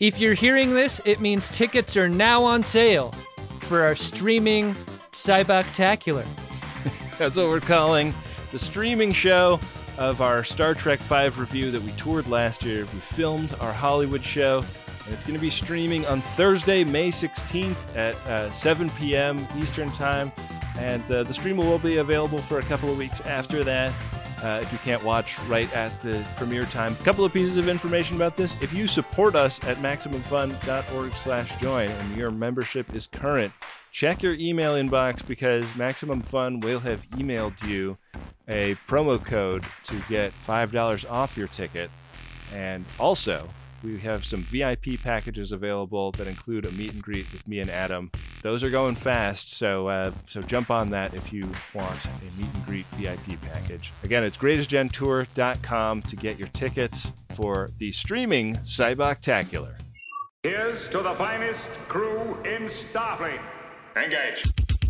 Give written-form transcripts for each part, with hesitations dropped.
If you're hearing this, it means tickets are now on sale for our streaming Cyboctacular. That's what we're calling the streaming show of our Star Trek V review that we toured last year. We filmed our Hollywood show, and it's going to be streaming on Thursday, May 16th at 7 p.m. Eastern Time. And the stream will be available for a couple of weeks after that. If you can't watch right at the premiere time. A couple of pieces of information about this. If you support us at MaximumFun.org/join and your membership is current, check your email inbox because Maximum Fun will have emailed you a promo code to get $5 off your ticket. And also, we have some VIP packages available that include a meet and greet with me and Adam. Those are going fast, so jump on that if you want a meet and greet VIP package. Again, it's greatestgentour.com to get your tickets for the streaming Cyboctacular. Here's to the finest crew in Starfleet. Engage.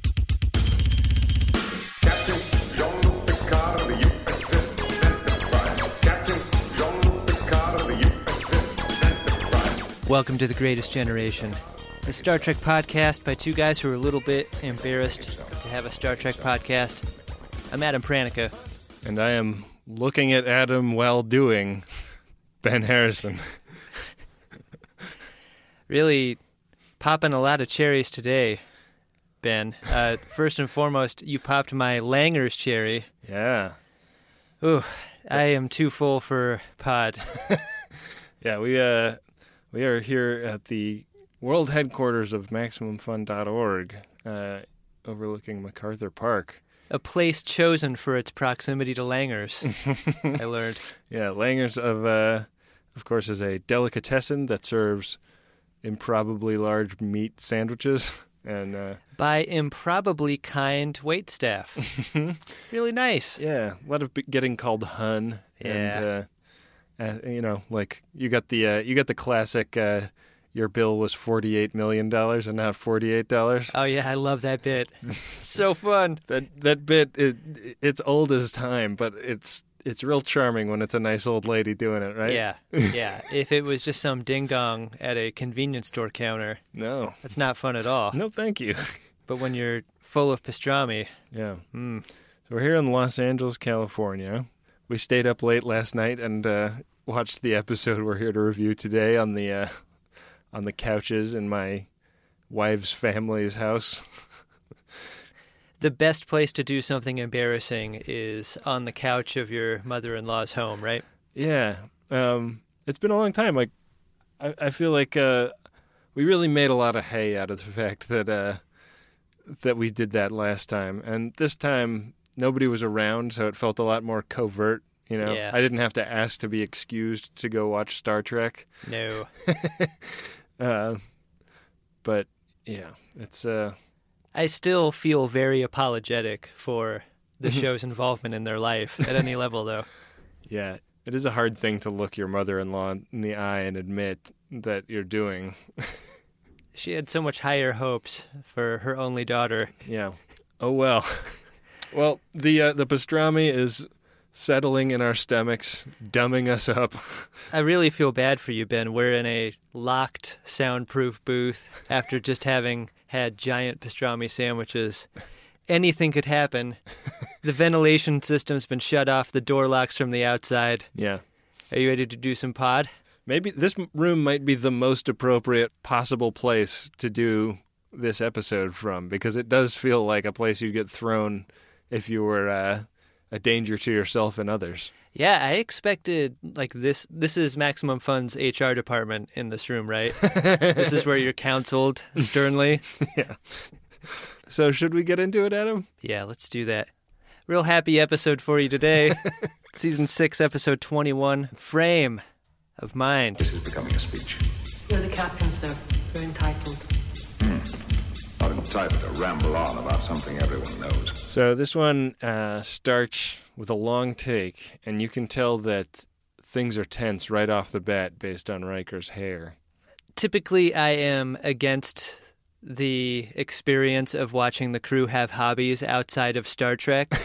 Captain Jean-Luc Picard of the USS Enterprise. Captain Jean-Luc Picard of the USS Enterprise. Welcome to The Greatest Generation. It's a Star Trek podcast by two guys who are a little bit embarrassed to have a Star Trek podcast. I'm Adam Pranica. And I am looking at Adam while doing Ben Harrison. Really popping a lot of cherries today, Ben. First and foremost, you popped my Langer's cherry. Yeah. Ooh, I am too full for pod. Yeah, we are here at the world headquarters of MaximumFun.org, overlooking MacArthur Park. A place chosen for its proximity to Langer's, I learned. Yeah, Langer's, of course, is a delicatessen that serves improbably large meat sandwiches. And by improbably kind waitstaff. Really nice. Yeah, a lot of getting called hun. Yeah. And, like you got the classic. Your bill was $48 million and not $48. Oh yeah, I love that bit. So fun. That bit, it's old as time, but it's real charming when it's a nice old lady doing it, right? Yeah. If it was just some ding dong at a convenience store counter, no, that's not fun at all. No, thank you. But when you're full of pastrami, yeah. So we're here in Los Angeles, California. We stayed up late last night and watched the episode we're here to review today on the couches in my wife's family's house. The best place to do something embarrassing is on the couch of your mother-in-law's home, right? Yeah. It's been a long time. Like, I feel like we really made a lot of hay out of the fact that we did that last time. And this time, nobody was around, so it felt a lot more covert. Yeah. I didn't have to ask to be excused to go watch Star Trek. No. But yeah, it's I still feel very apologetic for the show's involvement in their life at any level, though. Yeah, it is a hard thing to look your mother-in-law in the eye and admit that you're doing. She had so much higher hopes for her only daughter. Yeah. Oh well. Well, the pastrami is settling in our stomachs, dumbing us up. I really feel bad for you, Ben. We're in a locked, soundproof booth after just having had giant pastrami sandwiches. Anything could happen. The ventilation system's been shut off, the door locks from the outside. Yeah. Are you ready to do some pod? Maybe this room might be the most appropriate possible place to do this episode from, because it does feel like a place you'd get thrown if you were a danger to yourself and others. Yeah, I expected, like, this is Maximum Fun's HR department in this room, right? This is where you're counseled sternly. Yeah. So should we get into it, Adam? Yeah, let's do that. Real happy episode for you today. Season 6, episode 21, Frame of Mind. This is becoming a speech. You're the captain, sir. You're entitled. Not entitled to ramble on about something everyone knows. So this one starts with a long take, and you can tell that things are tense right off the bat based on Riker's hair. Typically, I am against the experience of watching the crew have hobbies outside of Star Trek,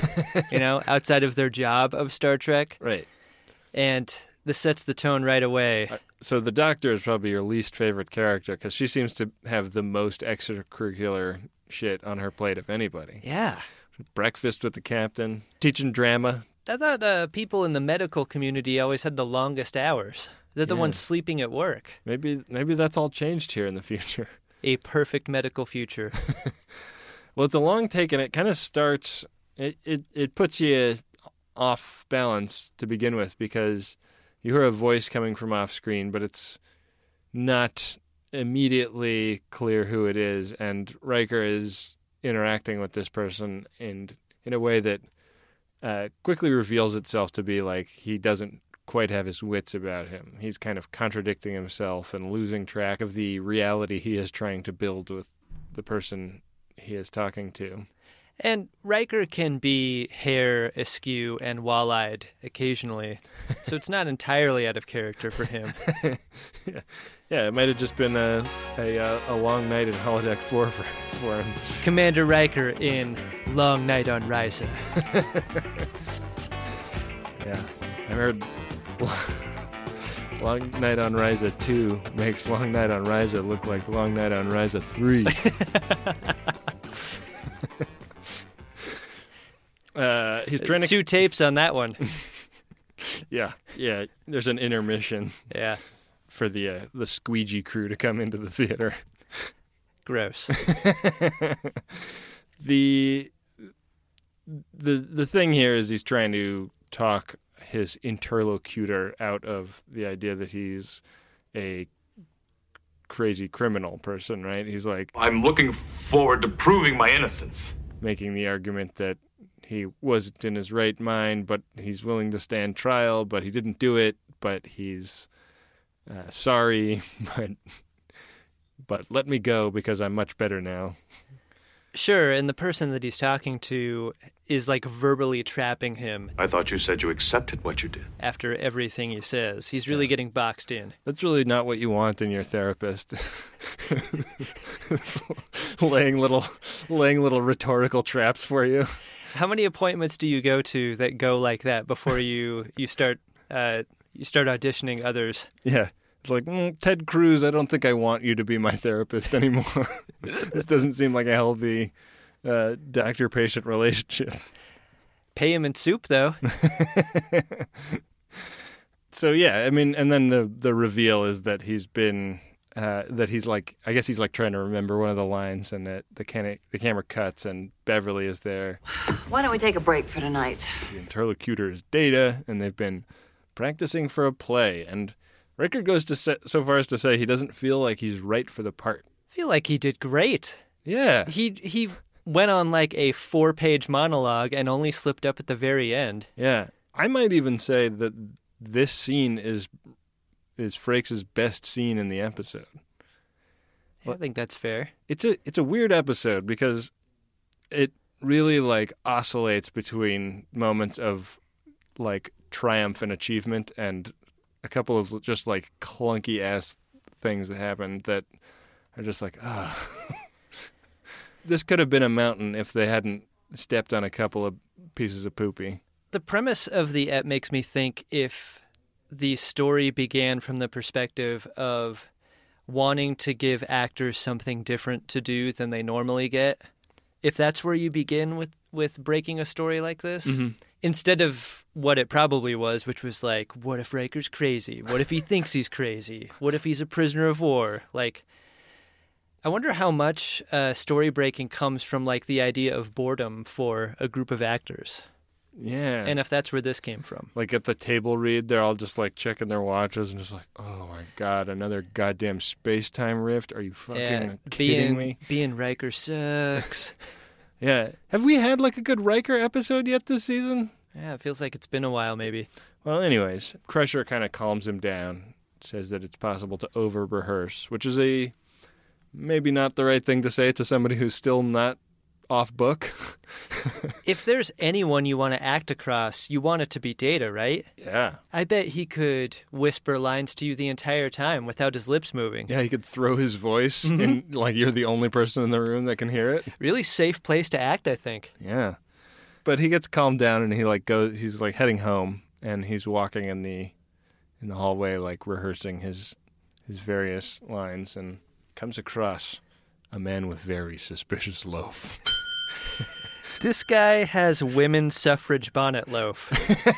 outside of their job of Star Trek. Right. And this sets the tone right away. So the doctor is probably your least favorite character because she seems to have the most extracurricular shit on her plate of anybody. Yeah. Breakfast with the captain, teaching drama. I thought people in the medical community always had the longest hours. They're the Yeah. ones sleeping at work. Maybe that's all changed here in the future. A perfect medical future. Well, it's a long take, and it kind of starts. It puts you off balance to begin with because you hear a voice coming from off screen, but it's not immediately clear who it is, and Riker is interacting with this person in a way that quickly reveals itself to be like he doesn't quite have his wits about him. He's kind of contradicting himself and losing track of the reality he is trying to build with the person he is talking to. And Riker can be hair askew and wall-eyed occasionally, so it's not entirely out of character for him. Yeah, it might have just been a long night in Holodeck 4 for him. Commander Riker in Long Night on Risa. Yeah, I heard Long Night on Risa 2 makes Long Night on Risa look like Long Night on Risa 3. He's trying to... 2 tapes on that one. Yeah, there's an intermission Yeah, for the squeegee crew to come into the theater. gross. The thing here is he's trying to talk his interlocutor out of the idea that he's a crazy criminal person, right? He's like I'm looking forward to proving my innocence. making the argument that he wasn't in his right mind, but he's willing to stand trial, but he didn't do it, but he's sorry, but let me go because I'm much better now. Sure, and the person that he's talking to is like verbally trapping him I thought you said you accepted what you did. after everything he says. He's really getting boxed in. That's really not what you want in your therapist. laying little rhetorical traps for you. How many appointments do you go to that go like that before you start auditioning others? Yeah. It's like, Ted Cruz, I don't think I want you to be my therapist anymore. This doesn't seem like a healthy doctor-patient relationship. Pay him in soup, though. So, yeah, I mean, and then the reveal is that he's been, that he's like, I guess he's like trying to remember one of the lines, and that the camera cuts, and Beverly is there. Why don't we take a break for tonight? The interlocutor is Data, and they've been practicing for a play, and Riker goes so far as to say he doesn't feel like he's right for the part. I feel like he did great. Yeah. He went on like a 4-page monologue and only slipped up at the very end. Yeah. I might even say that this scene is Frakes' best scene in the episode. I think that's fair. It's a weird episode because it really like oscillates between moments of like triumph and achievement and a couple of just like clunky ass things that happen that are just like, This could have been a mountain if they hadn't stepped on a couple of pieces of poopy. The premise of the ep makes me think if the story began from the perspective of wanting to give actors something different to do than they normally get, if that's where you begin with breaking a story like this, instead of what it probably was, which was like, what if Riker's crazy? What if he thinks he's crazy? What if he's a prisoner of war? Like, I wonder how much story breaking comes from like the idea of boredom for a group of actors. Yeah. And if that's where this came from. Like at the table read, they're all just like checking their watches and just like, oh my God, another goddamn space-time rift? Are you fucking kidding me? Being Riker sucks. Yeah. Have we had like a good Riker episode yet this season? Yeah, it feels like it's been a while maybe. Well, anyways, Crusher kind of calms him down, says that it's possible to over-rehearse, which is maybe not the right thing to say to somebody who's still not off book. If there's anyone you want to act across, you want it to be Data, right? Yeah. I bet he could whisper lines to you the entire time without his lips moving. Yeah, he could throw his voice and like you're the only person in the room that can hear it. Really safe place to act, I think. Yeah. But he gets calmed down and he's like heading home and he's walking in the in the hallway, like rehearsing his various lines, and comes across a man with very suspicious loaf. This guy has women's suffrage bonnet loaf.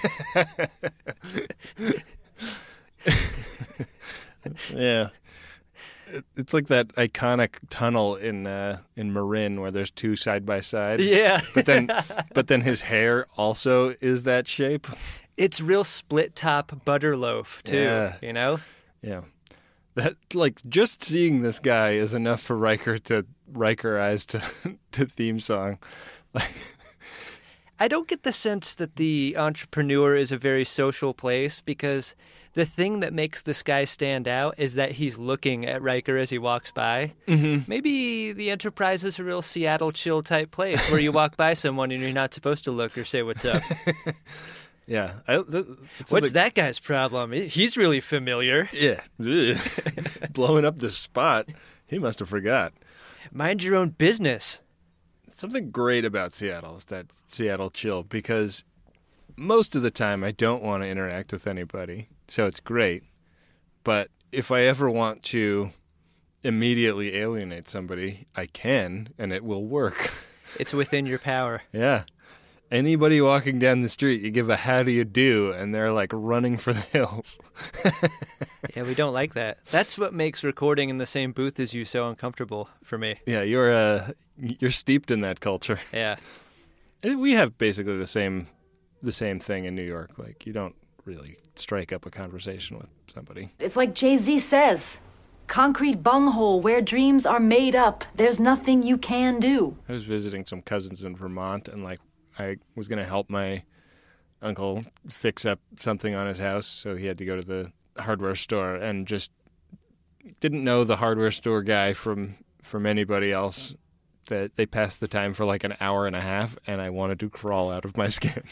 Yeah. It's like that iconic tunnel in Marin where there's two side by side. Yeah. But then his hair also is that shape. It's real split top butter loaf too, Yeah. you know? Yeah. That, like, just seeing this guy is enough for Riker to Rikerize to theme song. Like, I don't get the sense that the Entrepreneur is a very social place, because the thing that makes this guy stand out is that he's looking at Riker as he walks by. Mm-hmm. Maybe the Enterprise is a real Seattle chill type place where you walk by someone and you're not supposed to look or say what's up. yeah. What's that guy's problem? He's really familiar. Yeah. Blowing up this spot. He must have forgot. Mind your own business. Something great about Seattle is that Seattle chill, because most of the time I don't want to interact with anybody, so it's great. But if I ever want to immediately alienate somebody, I can, and it will work. It's within your power. Yeah. Anybody walking down the street, you give a how do you do, and they're like running for the hills. Yeah, we don't like that. That's what makes recording in the same booth as you so uncomfortable for me. Yeah, you're steeped in that culture. Yeah. We have basically the same thing in New York. Like, you don't really strike up a conversation with somebody. It's like Jay-Z says, concrete bunghole where dreams are made up. There's nothing you can do. I was visiting some cousins in Vermont, and like I was going to help my uncle fix up something on his house, so he had to go to the hardware store, and just didn't know the hardware store guy from anybody else. That they passed the time for like an hour and a half, and I wanted to crawl out of my skin.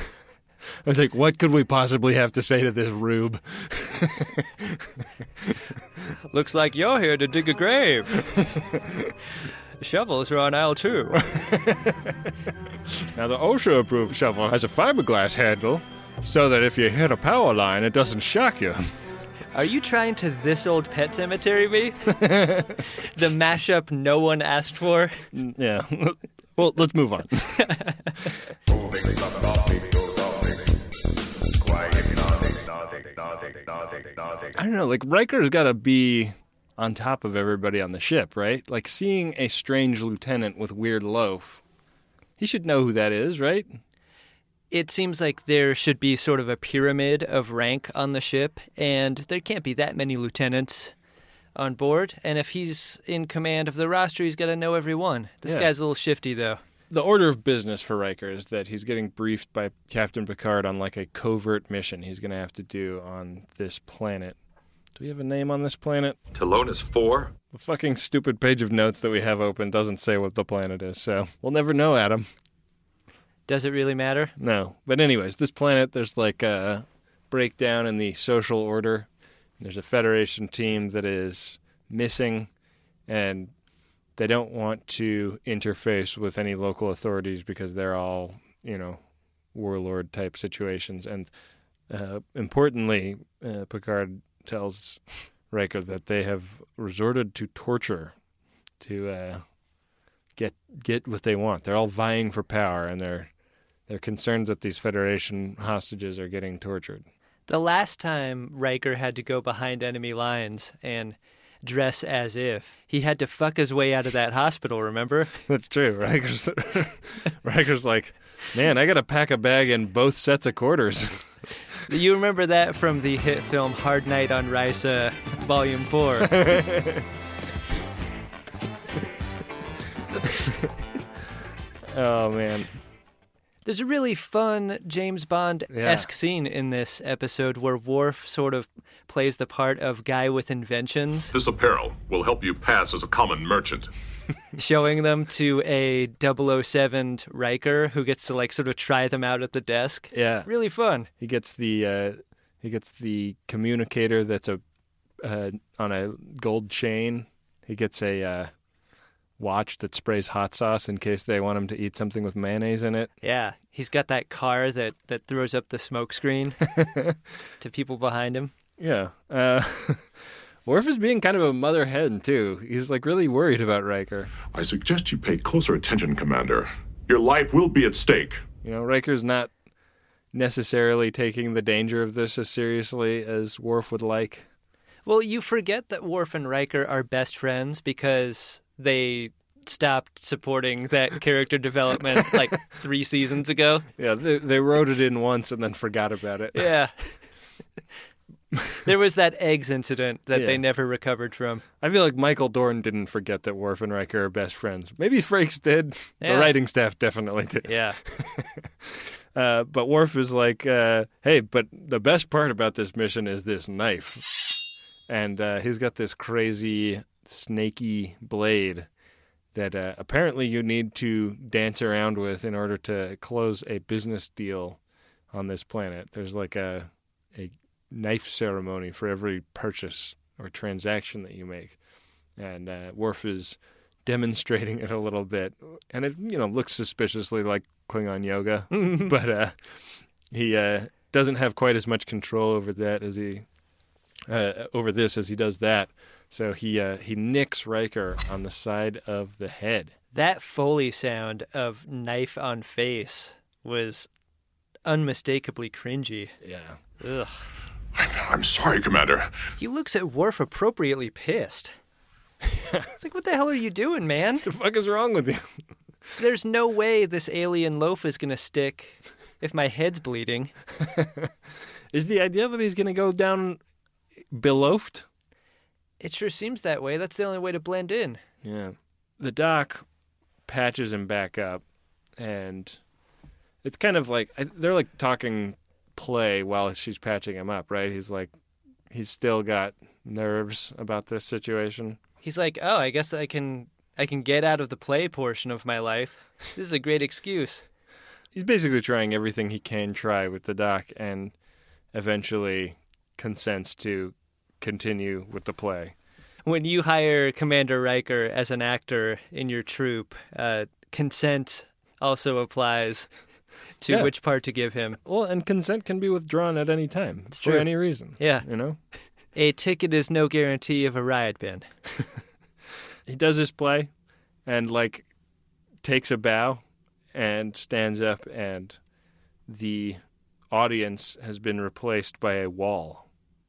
I was like, what could we possibly have to say to this rube? Looks like you're here to dig a grave. The shovels are on aisle 2. Now, the OSHA-approved shovel has a fiberglass handle, so that if you hit a power line, it doesn't shock you. Are you trying to This Old Pet Cemetery me? The mashup no one asked for? Yeah. Well, let's move on. I don't know, like, Riker's got to be on top of everybody on the ship, right? Like, seeing a strange lieutenant with weird loaf, he should know who that is, right? It seems like there should be sort of a pyramid of rank on the ship, and there can't be that many lieutenants on board. And if he's in command of the roster, he's got to know everyone. This guy's a little shifty, though. The order of business for Riker is that he's getting briefed by Captain Picard on like a covert mission he's going to have to do on this planet. Do we have a name on this planet? Talonis 4? The fucking stupid page of notes that we have open doesn't say what the planet is, so we'll never know, Adam. Does it really matter? No. But anyways, this planet, there's like a breakdown in the social order. There's a Federation team that is missing, and they don't want to interface with any local authorities because they're all, warlord-type situations. And importantly, Picard tells Riker that they have resorted to torture to get what they want. They're all vying for power, and they're concerned that these Federation hostages are getting tortured. The last time Riker had to go behind enemy lines and dress as if, he had to fuck his way out of that hospital, remember? That's true. Riker's like, man, I got to pack a bag in both sets of quarters. You remember that from the hit film Hard Night on Risa, Volume 4. Oh, man. There's a really fun James Bond-esque scene in this episode where Worf sort of plays the part of guy with inventions. This apparel will help you pass as a common merchant. Showing them to a 007 Riker who gets to like sort of try them out at the desk. Yeah. Really fun. He gets the communicator that's on a gold chain. He gets a watch that sprays hot sauce in case they want him to eat something with mayonnaise in it. Yeah, he's got that car that throws up the smoke screen to people behind him. Yeah. Worf is being kind of a mother hen, too. He's, like, really worried about Riker. I suggest you pay closer attention, Commander. Your life will be at stake. You know, Riker's not necessarily taking the danger of this as seriously as Worf would like. Well, you forget that Worf and Riker are best friends because they stopped supporting that character development like 3 seasons ago. Yeah, they wrote it in once and then forgot about it. Yeah. There was that eggs incident that they never recovered from. I feel like Michael Dorn didn't forget that Worf and Riker are best friends. Maybe Frakes did. Yeah. The writing staff definitely did. Yeah. But Worf is like, hey, but the best part about this mission is this knife. And he's got this crazy, snaky blade that apparently you need to dance around with in order to close a business deal on this planet. There's like a knife ceremony for every purchase or transaction that you make. And Worf is demonstrating it a little bit. And it, looks suspiciously like Klingon yoga. But he doesn't have quite as much control over that as he over this as he does that. So he nicks Riker on the side of the head. That Foley sound of knife on face was unmistakably cringy. Yeah. Ugh. I'm sorry, Commander. He looks at Worf appropriately pissed. It's like, what the hell are you doing, man? What the fuck is wrong with you? There's no way this alien loaf is going to stick if my head's bleeding. Is the idea that he's going to go down beloafed? It sure seems that way. That's the only way to blend in. Yeah. The doc patches him back up, and it's kind of like they're like talking play while she's patching him up, right? He's still got nerves about this situation. He's like, oh, I guess I can get out of the play portion of my life. This is a great excuse. He's basically trying everything he can try with the doc and eventually consents to continue with the play. When you hire Commander Riker as an actor in your troupe, consent also applies to which part to give him. Well, and consent can be withdrawn at any time for true. any reason. Yeah. A ticket is no guarantee of a riot bin. He does his play and, takes a bow and stands up, and the audience has been replaced by a wall.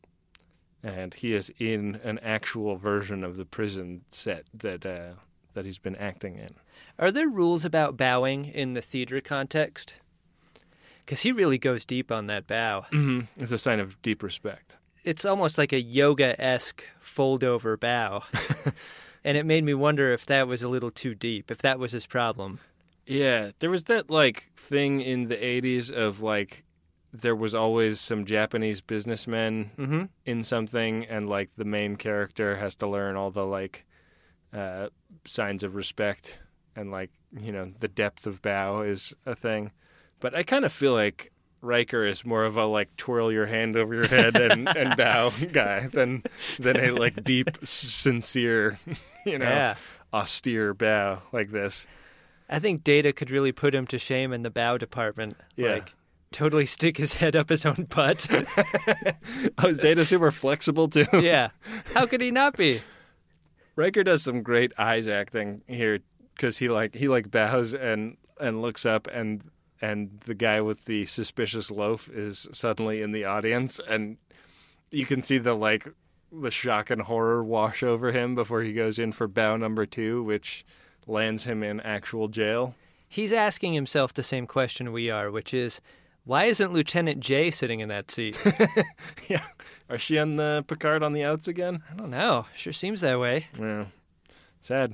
And he is in an actual version of the prison set that he's been acting in. Are there rules about bowing in the theater context? Because he really goes deep on that bow. Mm-hmm. It's a sign of deep respect. It's almost like a yoga-esque fold-over bow. And it made me wonder if that was a little too deep, if that was his problem. Yeah, there was that, thing in the 80s of, there was always some Japanese businessmen in something, and, the main character has to learn all the, signs of respect, and, the depth of bow is a thing. But I kind of feel like Riker is more of a, twirl your hand over your head and bow guy than a, deep, sincere, austere bow like this. I think Data could really put him to shame in the bow department. Yeah. Totally stick his head up his own butt. Oh, is Data super flexible, too? Yeah. How could he not be? Riker does some great eyes acting here because he bows and looks up, and the guy with the suspicious loaf is suddenly in the audience, and you can see the shock and horror wash over him before he goes in for bow number 2, which lands him in actual jail. He's asking himself the same question we are, which is, why isn't Lieutenant J sitting in that seat? Yeah. Are she on the Picard on the outs again? I don't know. Sure seems that way. Yeah. Sad.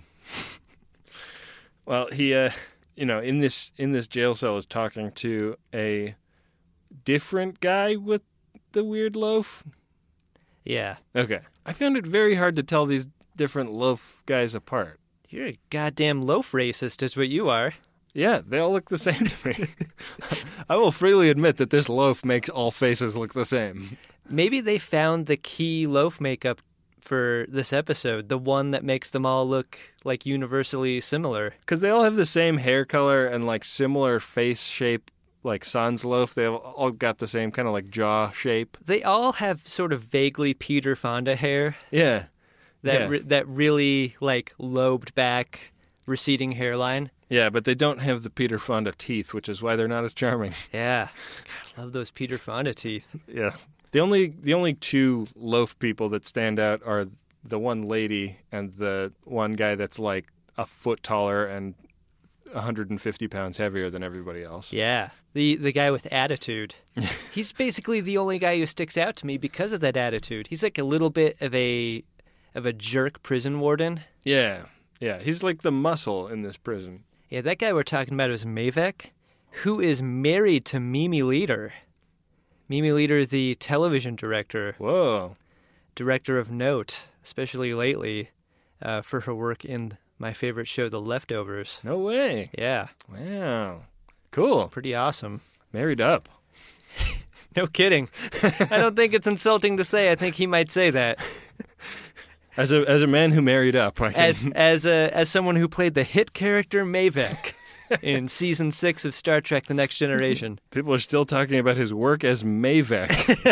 Well, he, in this jail cell is talking to a different guy with the weird loaf. Yeah. Okay. I found it very hard to tell these different loaf guys apart. You're a goddamn loaf racist is what you are. Yeah, they all look the same to me. I will freely admit that this loaf makes all faces look the same. Maybe they found the key loaf makeup for this episode, the one that makes them all look like universally similar. Because they all have the same hair color and like similar face shape, like Sansloaf. They all got the same kind of like jaw shape. They all have sort of vaguely Peter Fonda hair. Yeah. That really like lobed back, receding hairline. Yeah, but they don't have the Peter Fonda teeth, which is why they're not as charming. Yeah. God, love those Peter Fonda teeth. Yeah. The only two loaf people that stand out are the one lady and the one guy that's like a foot taller and 150 pounds heavier than everybody else. Yeah. The guy with attitude. He's basically the only guy who sticks out to me because of that attitude. He's like a little bit of a jerk prison warden. Yeah. Yeah. He's like the muscle in this prison. Yeah, that guy we're talking about is Mavek, who is married to Mimi Leader. Mimi Leader, the television director. Whoa. Director of note, especially lately, for her work in my favorite show, The Leftovers. No way. Yeah. Wow. Cool. Pretty awesome. Married up. No kidding. I don't think it's insulting to say. I think he might say that. As a man who married up, I can... as someone who played the hit character Mavek in season 6 of Star Trek: The Next Generation. People are still talking about his work as Mavek.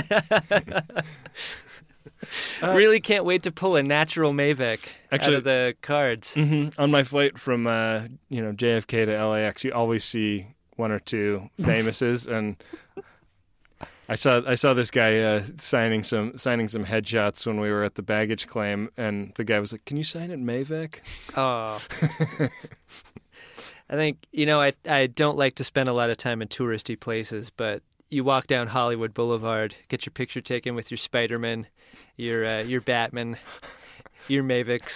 Really can't wait to pull a natural Mavek out of the cards. Mm-hmm. On my flight from JFK to LAX, you always see one or two famouses, and I saw this guy signing some headshots when we were at the baggage claim, and the guy was like, "Can you sign it, Mavek?" Oh. I think, I don't like to spend a lot of time in touristy places, but you walk down Hollywood Boulevard, get your picture taken with your Spider-Man, your Batman, your Maveks.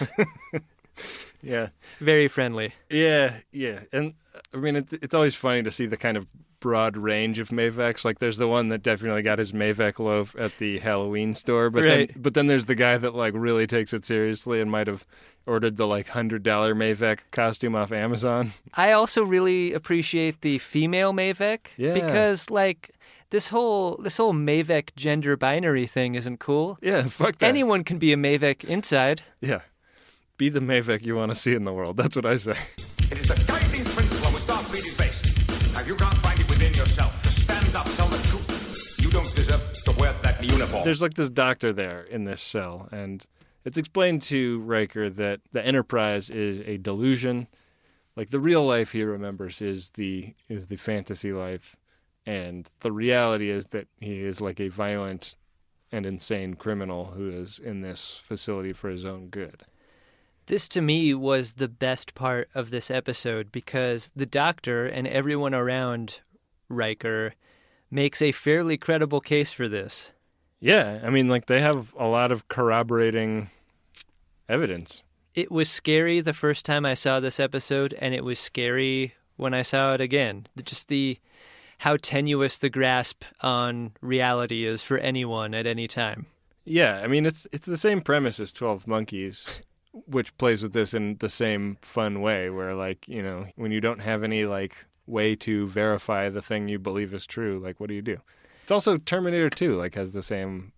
Yeah. Very friendly. Yeah. And I mean, it's always funny to see the kind of broad range of Maveks. Like, there's the one that definitely got his Mavek loaf at the Halloween store, but right. then there's the guy that like really takes it seriously and might have ordered the like $100 Mavek costume off Amazon. I also really appreciate the female Mavek because like this whole Mavek gender binary thing isn't cool. Yeah, fuck that. Anyone can be a Mavek inside. Yeah. Be the Mavek you want to see in the world. That's what I say. It is the guiding principle of a Starfleet is based. Have you can't find it within yourself to stand up, tell the truth. You don't deserve to wear that uniform. There's like this doctor there in this cell, and it's explained to Riker that the Enterprise is a delusion. Like, the real life he remembers is the fantasy life, and the reality is that he is like a violent and insane criminal who is in this facility for his own good. This, to me, was the best part of this episode because the Doctor and everyone around Riker makes a fairly credible case for this. Yeah, I mean, like, they have a lot of corroborating evidence. It was scary the first time I saw this episode, and it was scary when I saw it again. Just how tenuous the grasp on reality is for anyone at any time. Yeah, I mean, it's the same premise as 12 Monkeys, which plays with this in the same fun way, where, like, when you don't have any, like, way to verify the thing you believe is true, like, what do you do? It's also Terminator 2, like, has the same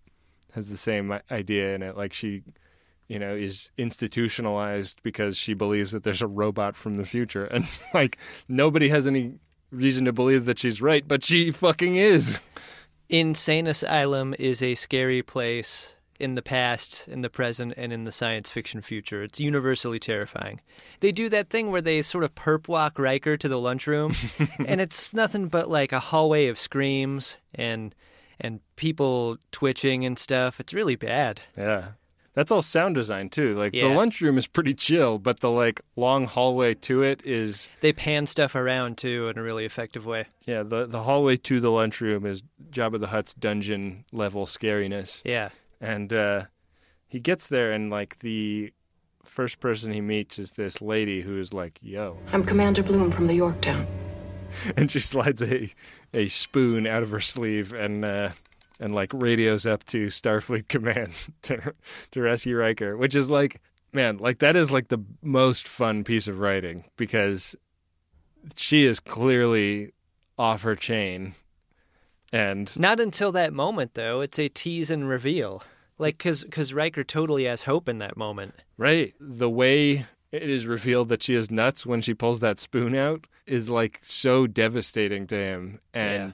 idea in it. Like, she, is institutionalized because she believes that there's a robot from the future. And, like, nobody has any reason to believe that she's right, but she fucking is. Insane Asylum is a scary place in the past, in the present, and in the science fiction future. It's universally terrifying. They do that thing where they sort of perp walk Riker to the lunchroom, and it's nothing but like a hallway of screams and people twitching and stuff. It's really bad. Yeah. That's all sound design, too. Like, Yeah. The lunchroom is pretty chill, but the, like, long hallway to it is... They pan stuff around, too, in a really effective way. Yeah, the hallway to the lunchroom is Jabba the Hutt's dungeon-level scariness. Yeah. And he gets there, and, like, the first person he meets is this lady who is like, yo. I'm Commander Bloom from the Yorktown. And she slides a spoon out of her sleeve and like, radios up to Starfleet Command to rescue Riker, which is, like, man, like, that is, like, the most fun piece of writing, because she is clearly off her chain. And Not until that moment, though. It's a tease and reveal. Like, because Riker totally has hope in that moment. Right. The way it is revealed that she is nuts when she pulls that spoon out is like so devastating to him. And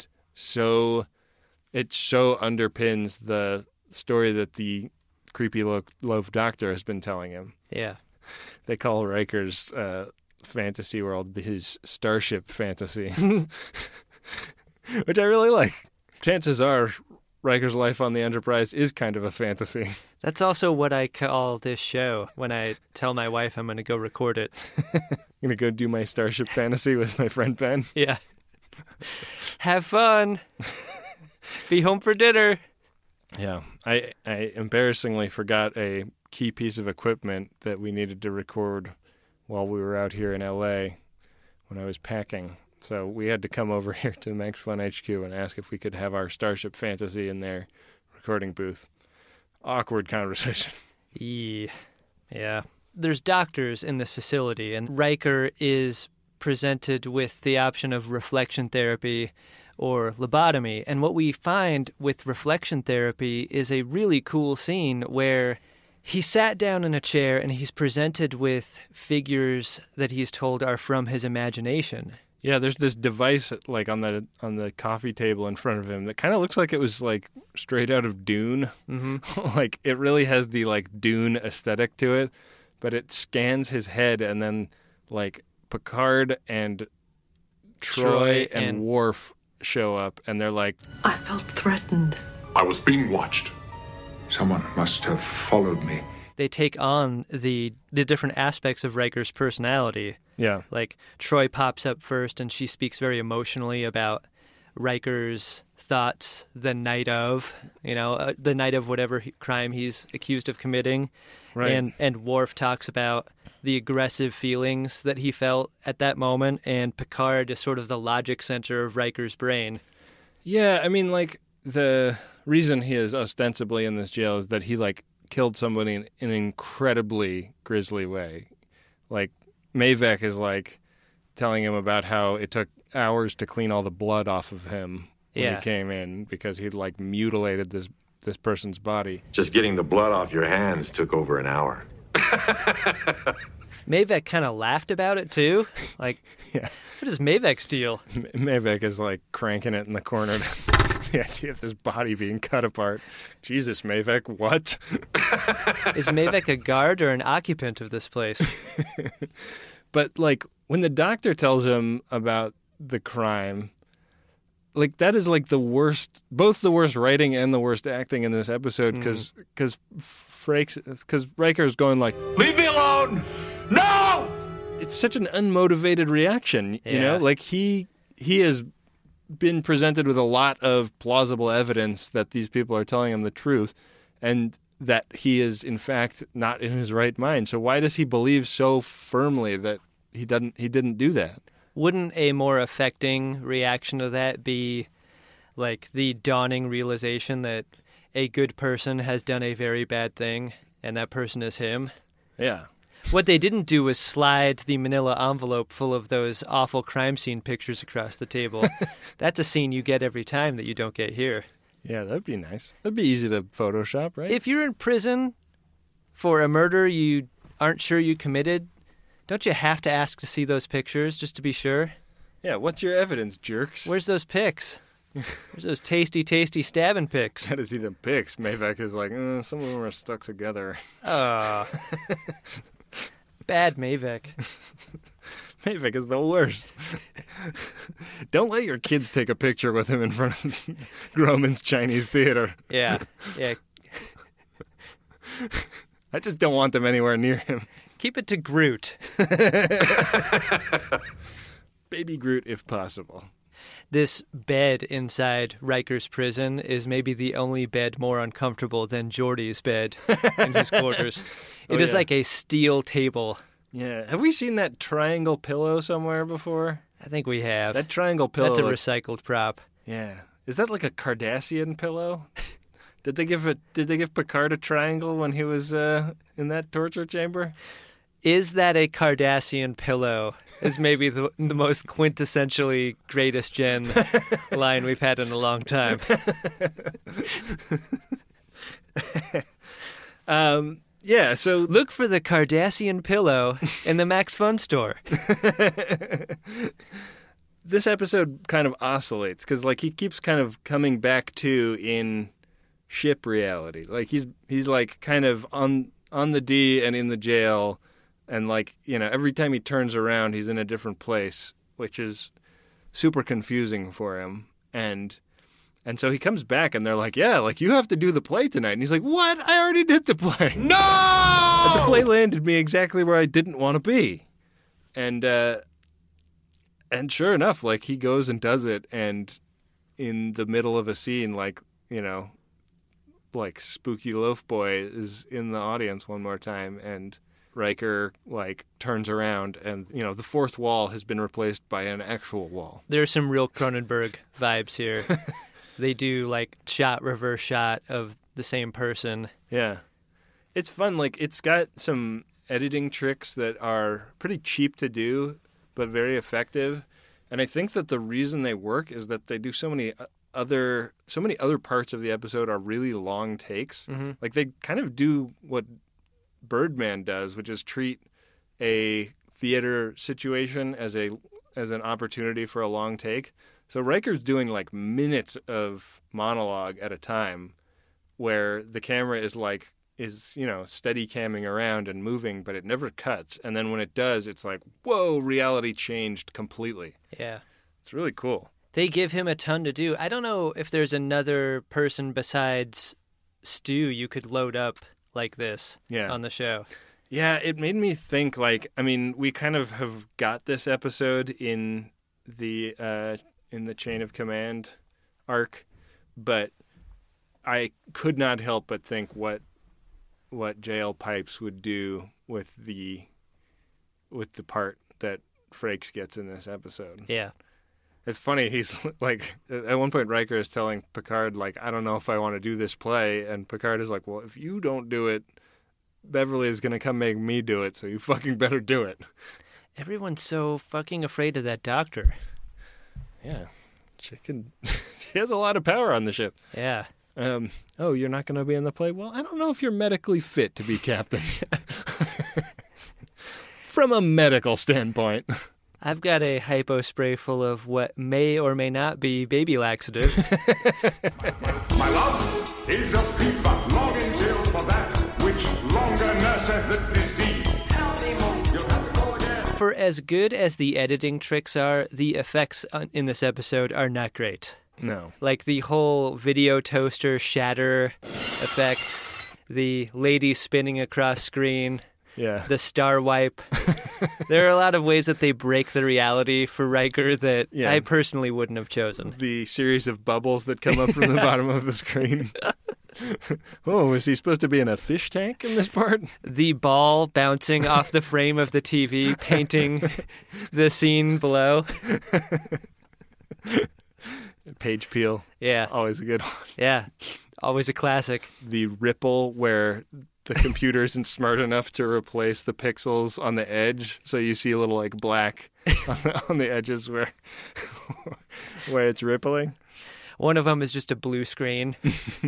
it so underpins the story that the creepy loaf doctor has been telling him. Yeah. They call Riker's fantasy world his starship fantasy, which I really like. Chances are Riker's life on the Enterprise is kind of a fantasy. That's also what I call this show when I tell my wife I'm going to go record it. I'm going to go do my starship fantasy with my friend Ben. Yeah. Have fun. Be home for dinner. Yeah. I embarrassingly forgot a key piece of equipment that we needed to record while we were out here in L.A. when I was packing. So we had to come over here to Max Fun HQ and ask if we could have our Starship Fantasy in their recording booth. Awkward conversation. Yeah. There's doctors in this facility, and Riker is presented with the option of reflection therapy or lobotomy. And what we find with reflection therapy is a really cool scene where he sat down in a chair and he's presented with figures that he's told are from his imagination. Yeah, there's this device like on the coffee table in front of him that kind of looks like it was like straight out of Dune. Mm-hmm. Like it really has the like Dune aesthetic to it, but it scans his head and then like Picard and Troy and Worf show up and they're like, I felt threatened. I was being watched. Someone must have followed me. They take on the different aspects of Riker's personality. yeah. Like, Troy pops up first, and she speaks very emotionally about Riker's thoughts the night of, the night of whatever crime he's accused of committing. Right. And Worf talks about the aggressive feelings that he felt at that moment, and Picard is sort of the logic center of Riker's brain. Yeah, I mean, like, the reason he is ostensibly in this jail is that he, like, killed somebody in an incredibly grisly way. Like, Mavek is, like, telling him about how it took hours to clean all the blood off of him when he came in because he'd, like, mutilated this person's body. Just getting the blood off your hands took over an hour. Mavek kind of laughed about it, too. Like, Yeah. What is Mavek's deal? Mavek is, like, cranking it in the corner. The idea of this body being cut apart. Jesus, Mavek, what? Is Mavek a guard or an occupant of this place? But, like, when the doctor tells him about the crime, like, that is, like, the worst, both the worst writing and the worst acting in this episode, because Riker's going like, leave me alone! No! It's such an unmotivated reaction, you know? Like, he has been presented with a lot of plausible evidence that these people are telling him the truth and that he is, in fact, not in his right mind. So why does he believe so firmly that he didn't do that? Wouldn't a more affecting reaction to that be like the dawning realization that a good person has done a very bad thing and that person is him? Yeah. What they didn't do was slide the manila envelope full of those awful crime scene pictures across the table. That's a scene you get every time that you don't get here. Yeah, that'd be nice. That'd be easy to Photoshop, right? If you're in prison for a murder you aren't sure you committed, don't you have to ask to see those pictures just to be sure? Yeah, what's your evidence, jerks? Where's those pics? Where's those tasty, tasty stabbing pics? That is even pics. Mavek is like, some of them are stuck together. Bad Mavek. Mavek is the worst. Don't let your kids take a picture with him in front of Grauman's Chinese Theater. Yeah. I just don't want them anywhere near him. Keep it to Groot. Baby Groot, if possible. This bed inside Riker's prison is maybe the only bed more uncomfortable than Geordi's bed in his quarters. It is like a steel table. Yeah. Have we seen that triangle pillow somewhere before? I think we have. That triangle pillow. That's a recycled prop. Yeah. Is that like a Cardassian pillow? Did they give Picard a triangle when he was in that torture chamber? Is that a Cardassian pillow? Is maybe the most quintessentially greatest gen line we've had in a long time. Yeah, so Look for the Cardassian pillow in the Max Fun store. this episode kind of oscillates because, like, he keeps kind of coming back to in ship reality. Like, he's like kind of on the D and in the jail, and like, you know, every time he turns around, he's in a different place, which is super confusing for him. And so he comes back, and they're like, yeah, like, you have to do the play tonight. And he's like, what? I already did the play. No! And the play landed me exactly where I didn't want to be. And sure enough, like, he goes and does it, and in the middle of a scene, like, you know, like, Spooky Loaf Boy is in the audience one more time, and Riker, like, turns around, and, you know, the fourth wall has been replaced by an actual wall. There's some real Cronenberg vibes here. They do, like, reverse shot of the same person. Yeah. It's fun. Like, it's got some editing tricks that are pretty cheap to do, but very effective. And I think that the reason they work is that they do so many other parts of the episode are really long takes. Mm-hmm. Like, they kind of do what Birdman does, which is treat a theater situation as an opportunity for a long take. So Riker's doing like minutes of monologue at a time where the camera is you know, steady camming around and moving, but it never cuts. And then when it does, it's like, whoa, reality changed completely. Yeah. It's really cool. They give him a ton to do. I don't know if there's another person besides Stu you could load up like this on the show. Yeah, it made me think, like, I mean, we kind of have got this episode in the Chain of Command arc, but I could not help but think what J.L. Pipes would do with the part that Frakes gets in this episode. Yeah. It's funny, he's like, at one point Riker is telling Picard, like, I don't know if I want to do this play, and Picard is like, well, if you don't do it, Beverly is going to come make me do it, so you fucking better do it. Everyone's so fucking afraid of that doctor. Yeah. She has a lot of power on the ship. Yeah. Oh, you're not going to be in the play? Well, I don't know if you're medically fit to be captain. From a medical standpoint. I've got a hypo spray full of what may or may not be baby laxative. My love is a fever longing till for that which longer nurseth the disease. You'll have to go again. For as good as the editing tricks are, the effects in this episode are not great. No. Like the whole video toaster shatter effect, the lady spinning across screen, the star wipe. There are a lot of ways that they break the reality for Riker that I personally wouldn't have chosen. The series of bubbles that come up from the bottom of the screen. Oh, is he supposed to be in a fish tank in this part? The ball bouncing off the frame of the TV, painting the scene below. Page peel. Yeah. Always a good one. Yeah. Always a classic. The ripple where the computer isn't smart enough to replace the pixels on the edge, so you see a little like black on the edges where it's rippling. One of them is just a blue screen.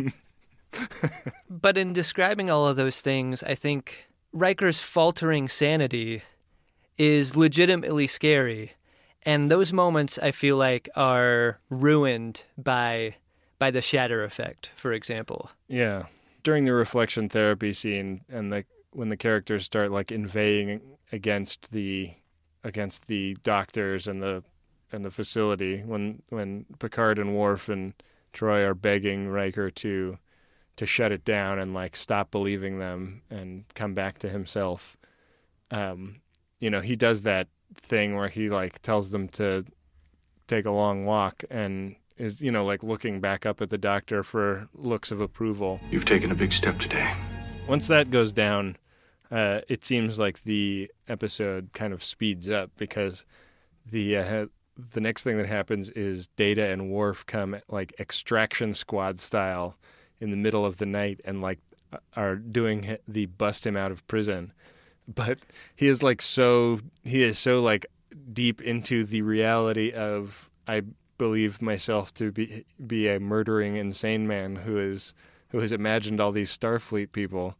But in describing all of those things, I think Riker's faltering sanity is legitimately scary. And those moments, I feel like, are ruined by the shatter effect, for example. Yeah. During the reflection therapy scene, and when the characters start like inveighing against the doctors and the facility, when Picard and Worf and Troy are begging Riker to shut it down and like stop believing them and come back to himself, you know, he does that thing where he like tells them to take a long walk and is, you know, like looking back up at the doctor for looks of approval. You've taken a big step today. Once that goes down, it seems like the episode kind of speeds up because the next thing that happens is Data and Worf come like extraction squad style in the middle of the night and like are doing the bust him out of prison. But he is so like deep into the reality of I believe myself to be a murdering insane man who has imagined all these Starfleet people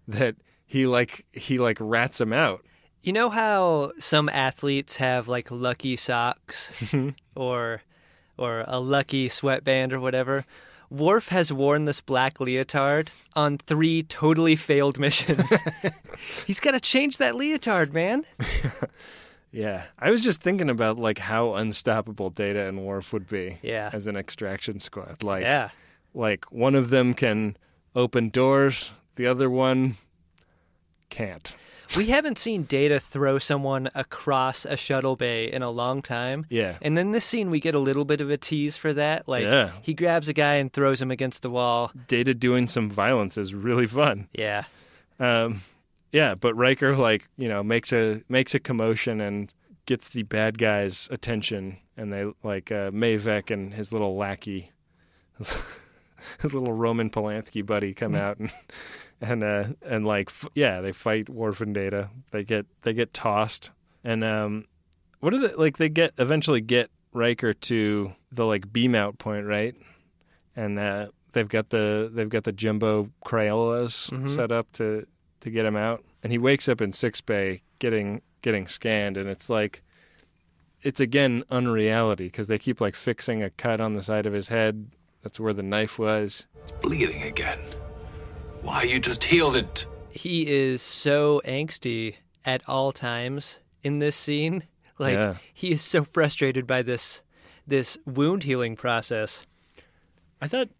that he rats him out. You know how some athletes have like lucky socks or a lucky sweatband or whatever? Worf has worn this black leotard on 3 totally failed missions. He's got to change that leotard, man. Yeah. I was just thinking about like how unstoppable Data and Worf would be as an extraction squad. Like one of them can open doors, the other one can't. We haven't seen Data throw someone across a shuttle bay in a long time. Yeah. And in this scene, we get a little bit of a tease for that. Like, he grabs a guy and throws him against the wall. Data doing some violence is really fun. Yeah. But Riker, makes a commotion and gets the bad guys' attention. And they, Mavek and his little lackey, his little Roman Polanski buddy come out and they fight Worf and Data. They get tossed, and they eventually get Riker to the beam out point, right? And they've got the jumbo Crayolas set up to get him out, and he wakes up in sickbay getting scanned, and it's again unreality because they keep fixing a cut on the side of his head. That's where the knife was. It's bleeding again. Why, you just healed it. He is so angsty at all times in this scene. He is so frustrated by this wound healing process. I thought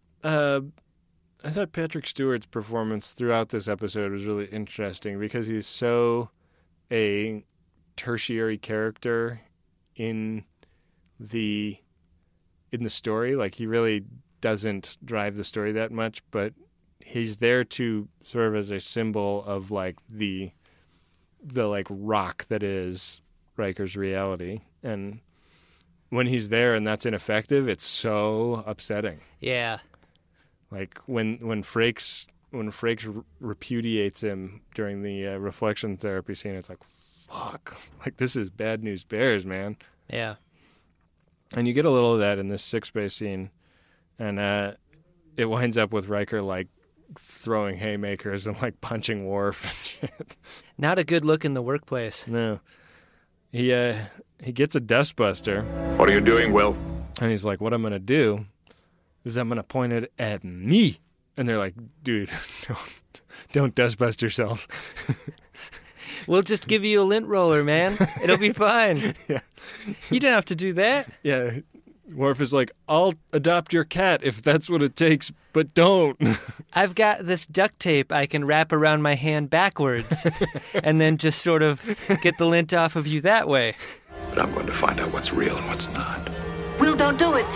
Patrick Stewart's performance throughout this episode was really interesting because he's so a tertiary character in the story. He really doesn't drive the story that much, but he's there to serve as a symbol of the rock that is Riker's reality. And when he's there and that's ineffective, it's so upsetting. Yeah. When Frakes repudiates him during the reflection therapy scene, it's fuck. This is bad news bears, man. Yeah. And you get a little of that in this sickbay scene, and it winds up with Riker throwing haymakers and punching Worf and shit. Not a good look in the workplace. No. He gets a dustbuster. What are you doing, Will? And he's like, what I'm going to do is I'm going to point it at me. And they're like, dude, don't dustbust yourself. We'll just give you a lint roller, man. It'll be fine. Yeah. You don't have to do that. Yeah. Worf is like, I'll adopt your cat if that's what it takes, but don't. I've got this duct tape I can wrap around my hand backwards and then just sort of get the lint off of you that way. But I'm going to find out what's real and what's not. Will, don't do it.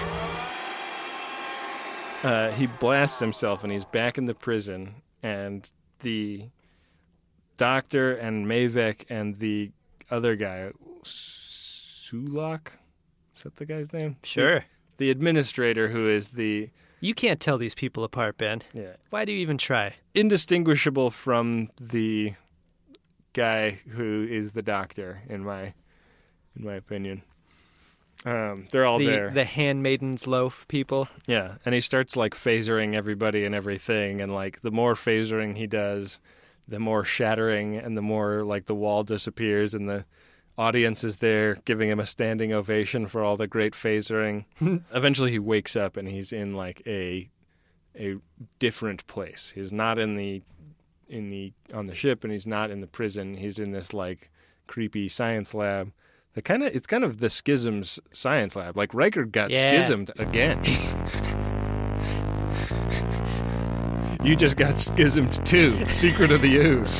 He blasts himself and he's back in the prison, and the doctor and Mavek and the other guy, Sulak? Is that the guy's name? Sure. The administrator who is the... You can't tell these people apart, Ben. Yeah. Why do you even try? Indistinguishable from the guy who is the doctor, in my opinion. They're all there. The handmaiden's loaf people. Yeah, and he starts phasering everybody and everything, and the more phasering he does, the more shattering, and the more the wall disappears, and the audience is there giving him a standing ovation for all the great phasering. Eventually he wakes up and he's in a different place. He's not on the ship, and he's not in the prison. He's in this creepy science lab. It's kind of the Schisms science lab. Riker got schismed again. You just got schismed too. Secret of the Ooze.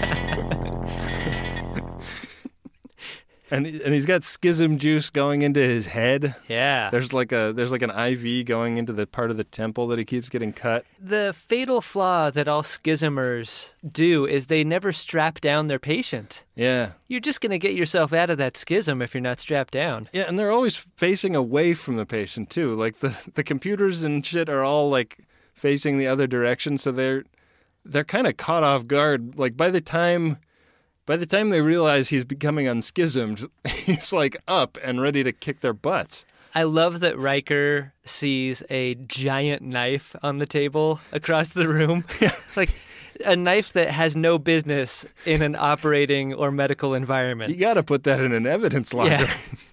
And he's got schism juice going into his head. Yeah. There's an IV going into the part of the temple that he keeps getting cut. The fatal flaw that all schismers do is they never strap down their patient. Yeah. You're just going to get yourself out of that schism if you're not strapped down. Yeah, and they're always facing away from the patient too. The computers and shit are all facing the other direction, so they're kind of caught off guard. By the time they realize he's becoming unschismed, he's up and ready to kick their butts. I love that Riker sees a giant knife on the table across the room. A knife that has no business in an operating or medical environment. You got to put that in an evidence locker. Yeah.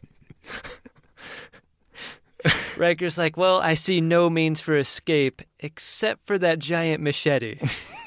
Riker's like, well, I see no means for escape except for that giant machete.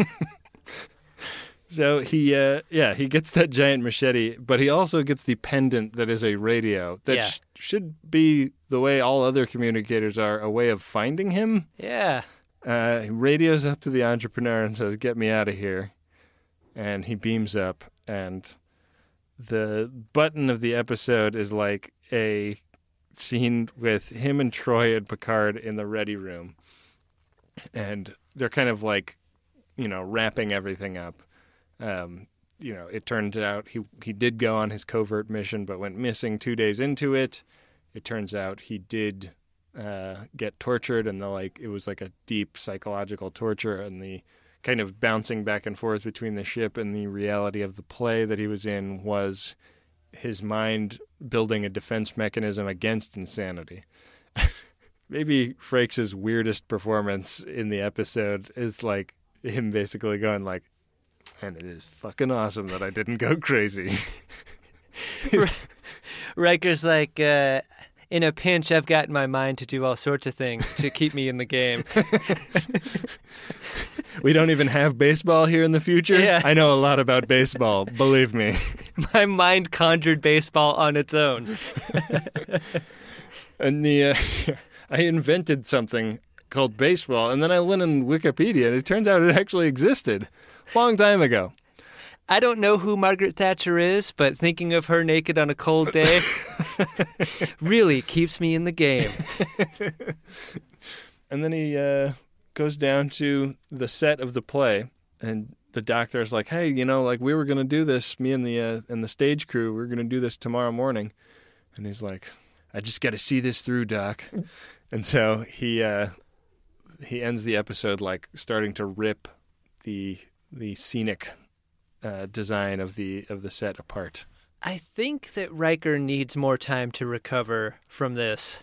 So he gets that giant machete, but he also gets the pendant that is a radio that should be the way all other communicators are, a way of finding him. Yeah. He radios up to the entrepreneur and says, "Get me out of here." And he beams up, and the button of the episode is like a scene with him and Troy and Picard in the ready room. And they're kind of like, wrapping everything up. It turned out he did go on his covert mission, but went missing 2 days into it. It turns out he did get tortured, and it was like a deep psychological torture, and the kind of bouncing back and forth between the ship and the reality of the play that he was in was his mind building a defense mechanism against insanity. Maybe Frakes' weirdest performance in the episode is like him basically going like, "And it is fucking awesome that I didn't go crazy." Riker's like, in a pinch, I've got in my mind to do all sorts of things to keep me in the game. We don't even have baseball here in the future? Yeah. I know a lot about baseball, believe me. My mind conjured baseball on its own. And I invented something called baseball, and then I went on Wikipedia, and it turns out it actually existed a long time ago. I don't know who Margaret Thatcher is, but thinking of her naked on a cold day really keeps me in the game. And then he goes down to the set of the play, and the doctor's like, "Hey, we were going to do this, me and the stage crew, we were going to do this tomorrow morning." And he's like, "I just got to see this through, Doc." And so he ends the episode like starting to rip the scenic design of the set apart. I think that Riker needs more time to recover from this.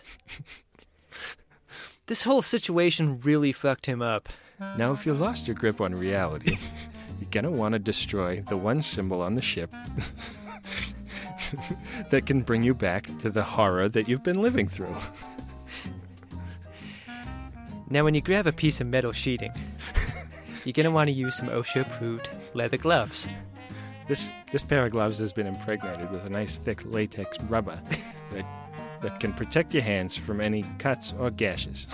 This whole situation really fucked him up. Now, if you lost your grip on reality, you're going to want to destroy the one symbol on the ship that can bring you back to the horror that you've been living through. Now, when you grab a piece of metal sheeting, you're going to want to use some OSHA-approved leather gloves. This pair of gloves has been impregnated with a nice thick latex rubber that can protect your hands from any cuts or gashes.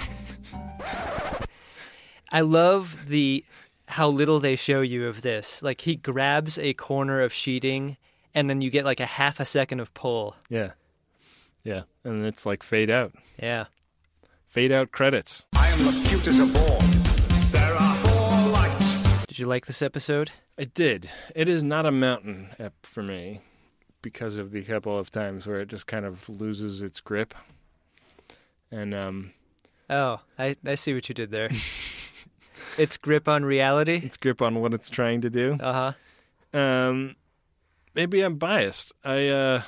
I love how little they show you of this. Like, he grabs a corner of sheeting, and then you get like a half a second of pull. Yeah. Yeah. And it's like fade out. Yeah. Fade out credits. I am the cutest aboard. There are 4 lights. Did you like this episode? I did. It is not a mountain ep for me because of the couple of times where it just kind of loses its grip. And Oh, I see what you did there. Its grip on reality? Its grip on what it's trying to do. Uh-huh. Maybe I'm biased. I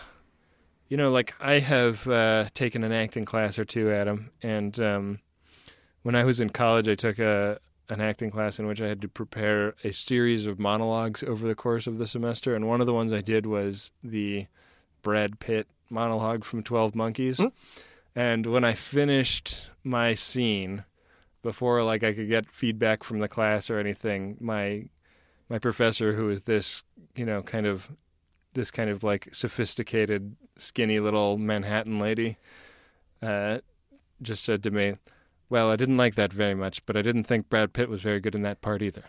have taken an acting class or two, Adam, and when I was in college, I took an acting class in which I had to prepare a series of monologues over the course of the semester, and one of the ones I did was the Brad Pitt monologue from 12 Monkeys. Mm-hmm. And when I finished my scene, before I could get feedback from the class or anything, my professor, who is this kind of sophisticated, skinny little Manhattan lady, just said to me, "Well, I didn't like that very much, but I didn't think Brad Pitt was very good in that part either."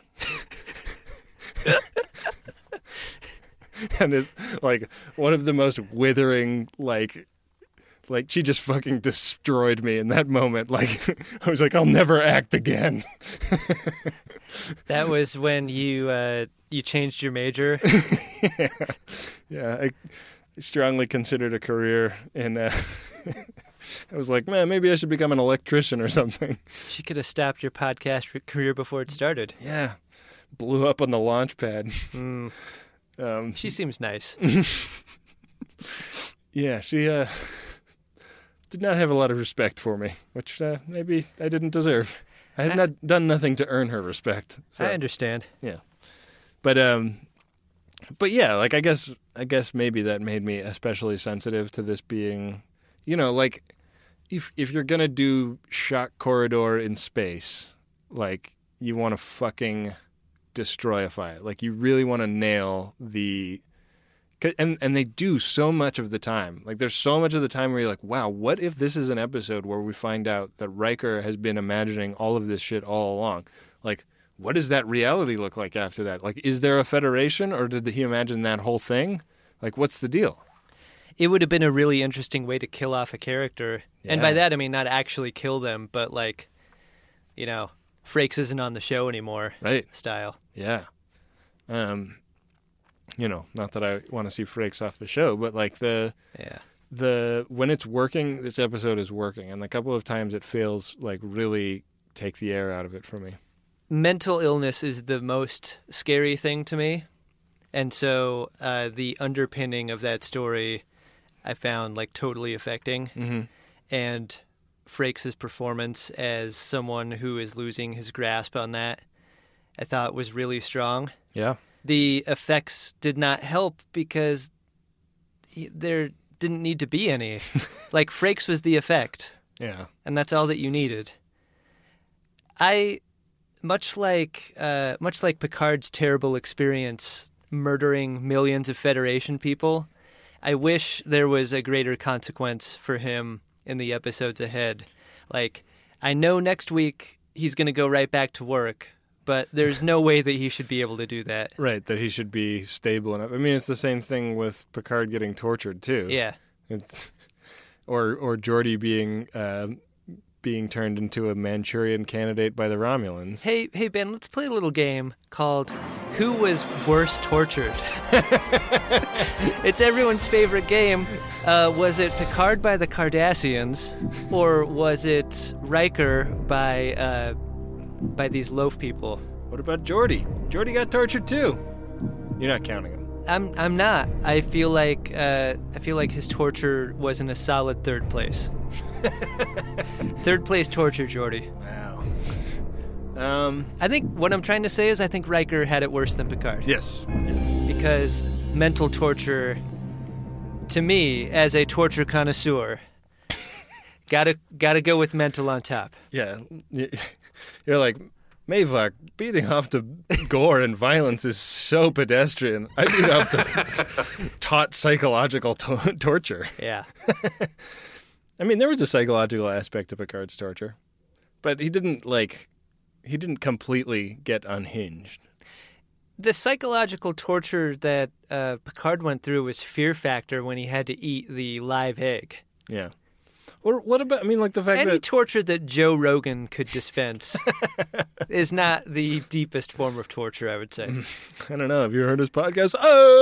And it's like one of the most withering, she just fucking destroyed me in that moment. I was like, I'll never act again. That was when you changed your major? Yeah, I strongly considered a career in... I was like, man, maybe I should become an electrician or something. She could have stopped your podcast career before it started. Yeah. Blew up on the launch pad. She seems nice. Yeah, she did not have a lot of respect for me, which maybe I didn't deserve. I had not done nothing to earn her respect. So. I understand. Yeah. But yeah, like I guess maybe that made me especially sensitive to this being, like if you're gonna do shock corridor in space, like you want to fucking destroyify it. Like you really want to nail the. And they do so much of the time. Like there's so much of the time where you're like, wow, what if this is an episode where we find out that Riker has been imagining all of this shit all along? Like, what does that reality look like after that? Like, is there a federation, or did he imagine that whole thing? Like, what's the deal? It would have been a really interesting way to kill off a character. Yeah. And by that, I mean not actually kill them, but like, Frakes isn't on the show anymore. Right. Style. Yeah. Not that I want to see Frakes off the show, but like the when it's working, this episode is working, and the couple of times it fails, like really take the air out of it for me. Mental illness is the most scary thing to me, and so the underpinning of that story I found like totally affecting, mm-hmm. and Frakes' performance as someone who is losing his grasp on that, I thought was really strong. Yeah. The effects did not help because there didn't need to be any. Like, Frakes was the effect. Yeah. And that's all that you needed. Much like Picard's terrible experience murdering millions of Federation people, I wish there was a greater consequence for him in the episodes ahead. Like, I know next week he's going to go right back to work, but there's no way that he should be able to do that. Right, that he should be stable enough. I mean, it's the same thing with Picard getting tortured, too. Yeah. Or Geordi being turned into a Manchurian candidate by the Romulans. Hey, Ben, let's play a little game called Who Was Worse Tortured? It's everyone's favorite game. Was it Picard by the Cardassians, or was it Riker by these loaf people? What about Geordi? Geordi got tortured too. You're not counting him. I'm not. I feel like his torture was in a solid third place. Third place torture, Geordi. Wow. I think what I'm trying to say is I think Riker had it worse than Picard. Yes. Because mental torture, to me, as a torture connoisseur, gotta go with mental on top. Yeah. You're like, Mavok, beating off to gore and violence is so pedestrian. I beat off to taught psychological torture. Yeah. I mean, there was a psychological aspect to Picard's torture, but he didn't completely get unhinged. The psychological torture that Picard went through was fear factor when he had to eat the live egg. Yeah. Or what about, I mean, like the fact Any that... torture that Joe Rogan could dispense is not the deepest form of torture, I would say. I don't know. Have you heard his podcast?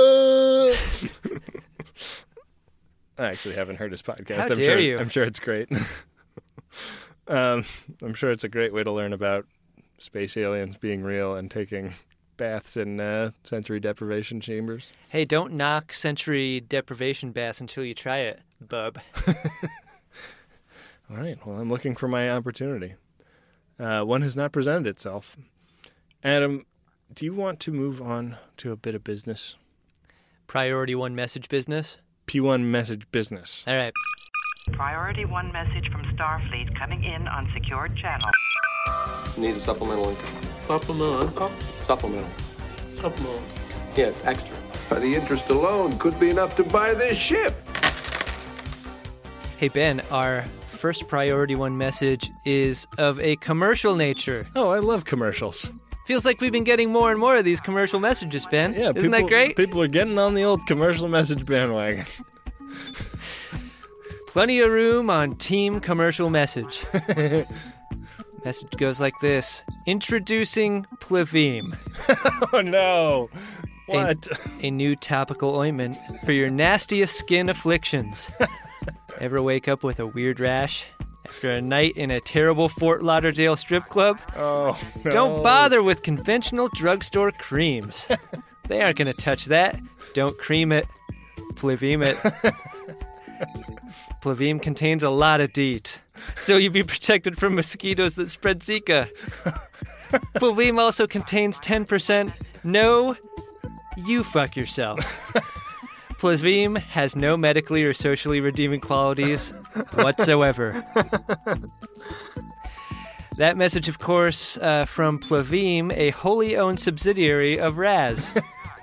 I actually haven't heard his podcast. How dare you? I'm sure it's great. I'm sure it's a great way to learn about space aliens being real and taking baths in sensory deprivation chambers. Hey, don't knock sensory deprivation baths until you try it, bub. All right. Well, I'm looking for my opportunity. One has not presented itself. Adam, do you want to move on to a bit of business? Priority 1 message business? P1 message business. All right. Priority 1 message from Starfleet coming in on secured channel. Need a supplemental income. Supplemental income? Supplemental. Supplemental. Yeah, it's extra. The interest alone could be enough to buy this ship. Hey, Ben, our first Priority 1 message is of a commercial nature. Oh, I love commercials. Feels like we've been getting more and more of these commercial messages, Ben. Yeah, Isn't that great? People are getting on the old commercial message bandwagon. Plenty of room on Team Commercial Message. Message goes like this. Introducing Plevim. Oh, no. What? A new topical ointment for your nastiest skin afflictions. Ever wake up with a weird rash after a night in a terrible Fort Lauderdale strip club? Oh, no. Don't bother with conventional drugstore creams. They aren't going to touch that. Don't cream it. Plevim it. Plevim contains a lot of DEET, so you'll be protected from mosquitoes that spread Zika. Plevim also contains 10% no you fuck yourself. Plavim has no medically or socially redeeming qualities whatsoever. That message, of course, from Plavim, a wholly owned subsidiary of Raz.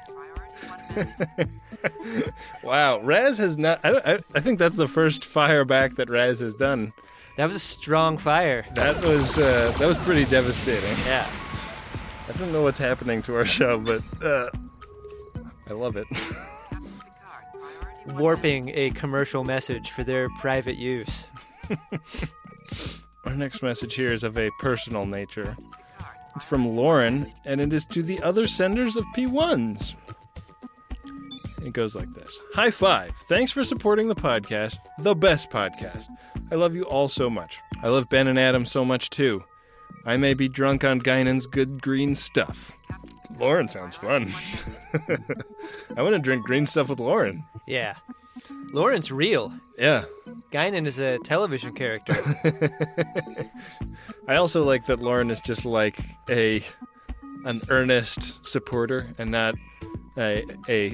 Wow, Raz has not... I think that's the first fire back that Raz has done. That was a strong fire. That was pretty devastating. Yeah. I don't know what's happening to our show, but I love it. Warping a commercial message for their private use. Our next message here is of a personal nature. It's from Lauren, and it is to the other senders of P1s. It goes like this. High five. Thanks for supporting the podcast, the best podcast. I love you all so much. I love Ben and Adam so much, too. I may be drunk on Guinan's good green stuff. Lauren sounds fun. I want to drink green stuff with Lauren. Yeah. Lauren's real. Yeah. Guinan is a television character. I also like that Lauren is just like an earnest supporter and not a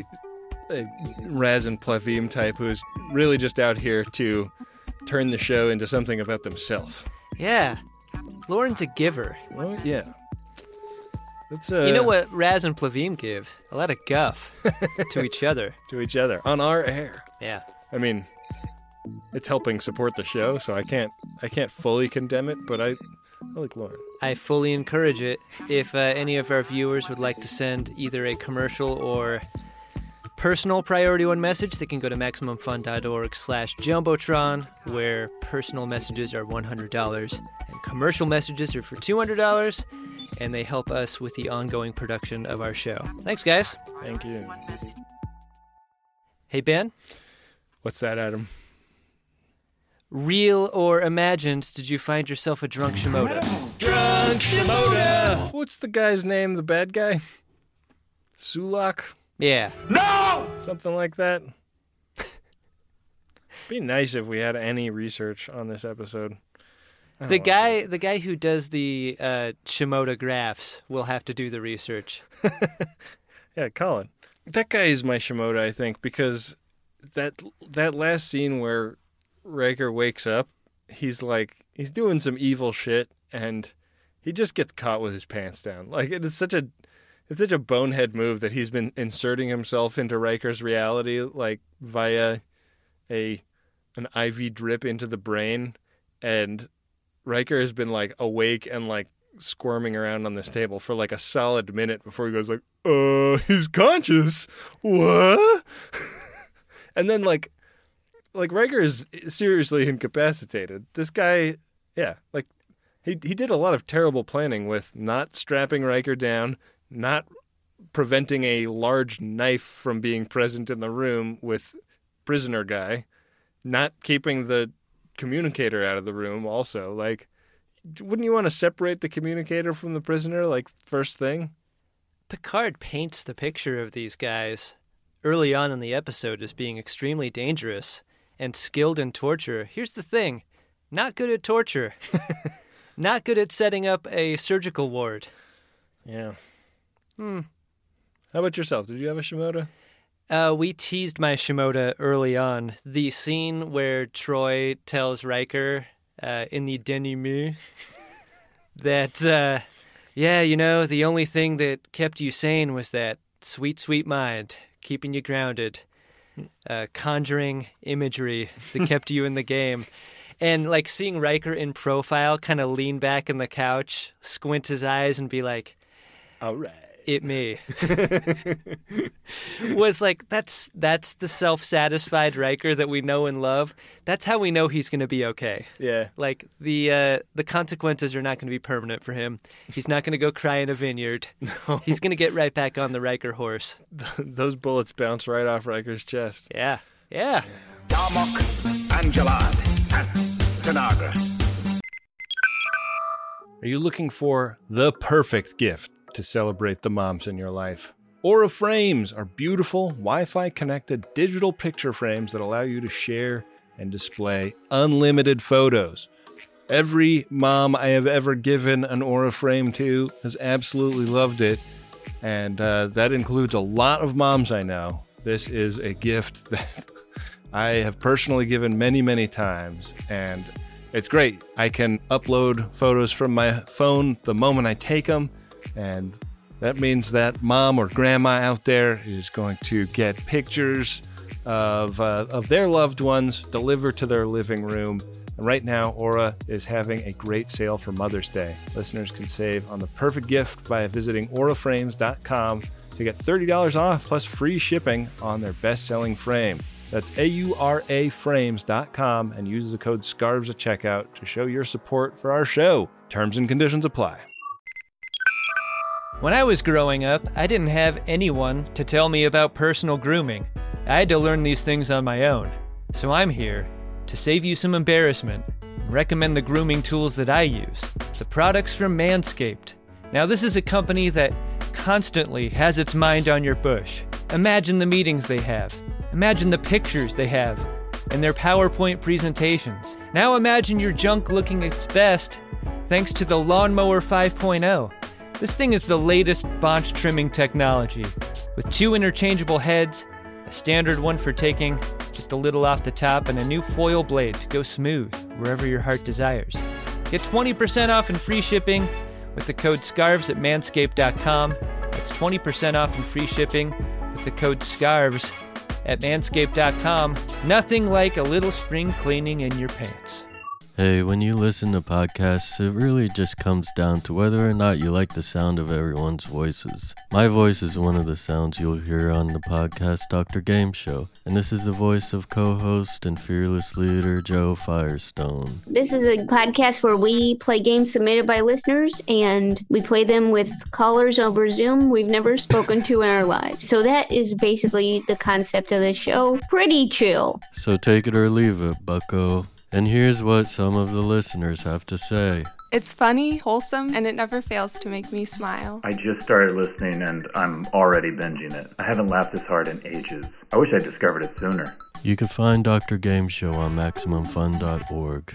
Raz and Plavim type who's really just out here to turn the show into something about themselves. Yeah. Lauren's a giver. Well, yeah. That's, you know what Raz and Plavim give? A lot of guff to each other. To each other. On our air. Yeah. I mean, it's helping support the show, so I can't fully condemn it, but I like Lauren. I fully encourage it. If any of our viewers would like to send either a commercial or personal Priority One message, they can go to MaximumFun.org/Jumbotron, where personal messages are $100 and commercial messages are for $200, and they help us with the ongoing production of our show. Thanks, guys. Thank you. Hey, Ben? What's that, Adam? Real or imagined, did you find yourself a drunk Shimoda? Drunk Shimoda! What's the guy's name, the bad guy? Sulak? Yeah. No! Something like that. Be nice if we had any research on this episode. The guy who does the Shimoda graphs will have to do the research. Yeah, Colin. That guy is my Shimoda, I think, because that last scene where Riker wakes up, he's doing some evil shit, and he just gets caught with his pants down. Like, it's such a bonehead move that he's been inserting himself into Riker's reality, like via an IV drip into the brain, and Riker has been like awake and like squirming around on this table for like a solid minute before he goes like, he's conscious. What? And then like Riker is seriously incapacitated. This guy, yeah, like he did a lot of terrible planning with not strapping Riker down, not preventing a large knife from being present in the room with prisoner guy, not keeping the communicator out of the room also. Like, wouldn't you want to separate the communicator from the prisoner, like, first thing? Picard paints the picture of these guys early on in the episode as being extremely dangerous and skilled in torture. Here's the thing. Not good at torture. Not good at setting up a surgical ward. Yeah. How about yourself? Did you have a Shimoda? We teased my Shimoda early on. The scene where Troy tells Riker in the denouement that, the only thing that kept you sane was that sweet, sweet mind, keeping you grounded, conjuring imagery that kept you in the game. And, like, seeing Riker in profile kind of lean back in the couch, squint his eyes, and be like, all right. It me. Was like, that's the self-satisfied Riker that we know and love. That's how we know he's going to be okay. Yeah. Like, the consequences are not going to be permanent for him. He's not going to go cry in a vineyard. No. He's going to get right back on the Riker horse. Those bullets bounce right off Riker's chest. Yeah. Yeah. Darmok, Angelad, and Tanagra. Are you looking for the perfect gift to celebrate the moms in your life? Aura Frames are beautiful, Wi-Fi connected digital picture frames that allow you to share and display unlimited photos. Every mom I have ever given an Aura frame to has absolutely loved it. And that includes a lot of moms I know. This is a gift that I have personally given many, many times, and it's great. I can upload photos from my phone the moment I take them, and that means that mom or grandma out there is going to get pictures of their loved ones delivered to their living room. And right now, Aura is having a great sale for Mother's Day. Listeners can save on the perfect gift by visiting auraframes.com to get $30 off plus free shipping on their best-selling frame. That's auraframes.com and use the code SCARVES at checkout to show your support for our show. Terms and conditions apply. When I was growing up, I didn't have anyone to tell me about personal grooming. I had to learn these things on my own. So I'm here to save you some embarrassment and recommend the grooming tools that I use, the products from Manscaped. Now, this is a company that constantly has its mind on your bush. Imagine the meetings they have. Imagine the pictures they have and their PowerPoint presentations. Now imagine your junk looking its best thanks to the Lawnmower 5.0. This thing is the latest bonch trimming technology with 2 interchangeable heads, a standard one for taking just a little off the top, and a new foil blade to go smooth wherever your heart desires. Get 20% off and free shipping with the code SCARVES at manscaped.com. That's 20% off and free shipping with the code SCARVES at manscaped.com. Nothing like a little spring cleaning in your pants. Hey, when you listen to podcasts, it really just comes down to whether or not you like the sound of everyone's voices. My voice is one of the sounds you'll hear on the podcast Dr. Game Show, and this is the voice of co-host and fearless leader Joe Firestone. This is a podcast where we play games submitted by listeners, and we play them with callers over Zoom we've never spoken to in our lives. So that is basically the concept of the show. Pretty chill. So take it or leave it, bucko. And here's what some of the listeners have to say. It's funny, wholesome, and it never fails to make me smile. I just started listening and I'm already binging it. I haven't laughed this hard in ages. I wish I discovered it sooner. You can find Dr. Game Show on MaximumFun.org.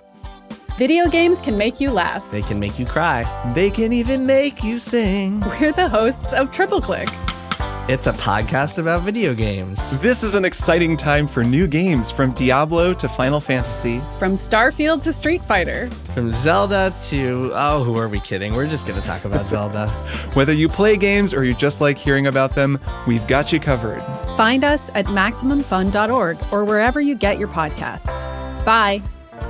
Video games can make you laugh. They can make you cry. They can even make you sing. We're the hosts of Triple Click. It's a podcast about video games. This is an exciting time for new games, from Diablo to Final Fantasy. From Starfield to Street Fighter. From Zelda to... oh, who are we kidding? We're just going to talk about Zelda. Whether you play games or you just like hearing about them, we've got you covered. Find us at MaximumFun.org or wherever you get your podcasts. Bye.